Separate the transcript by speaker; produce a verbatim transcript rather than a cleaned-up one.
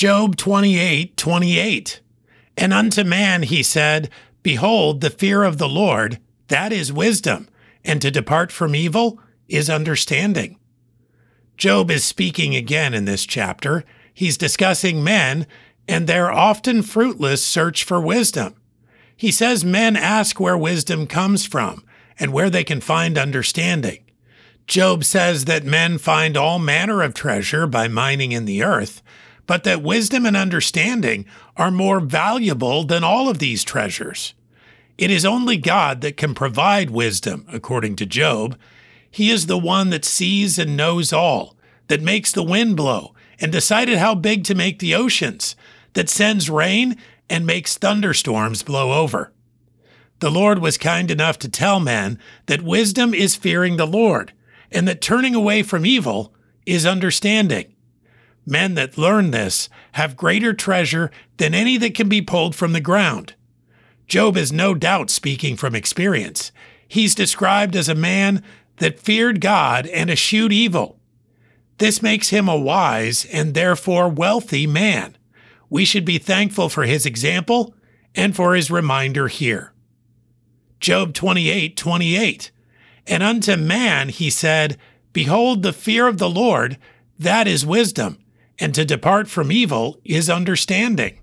Speaker 1: Job twenty-eight twenty-eight. And unto man he said, Behold, the fear of the Lord, that is wisdom, and to depart from evil is understanding. Job is speaking again in this chapter. He's discussing men and their often fruitless search for wisdom. He says men ask where wisdom comes from and where they can find understanding. Job says that men find all manner of treasure by mining in the earth, but that wisdom and understanding are more valuable than all of these treasures. It is only God that can provide wisdom, according to Job. He is the one that sees and knows all, that makes the wind blow and decided how big to make the oceans, that sends rain and makes thunderstorms blow over. The Lord was kind enough to tell men that wisdom is fearing the Lord, and that turning away from evil is understanding. Men that learn this have greater treasure than any that can be pulled from the ground. Job is no doubt speaking from experience. He's described as a man that feared God and eschewed evil. This makes him a wise and therefore wealthy man. We should be thankful for his example and for his reminder here. Job twenty-eight twenty-eight. And unto man he said, Behold, the fear of the Lord, that is wisdom, and to depart from evil is understanding.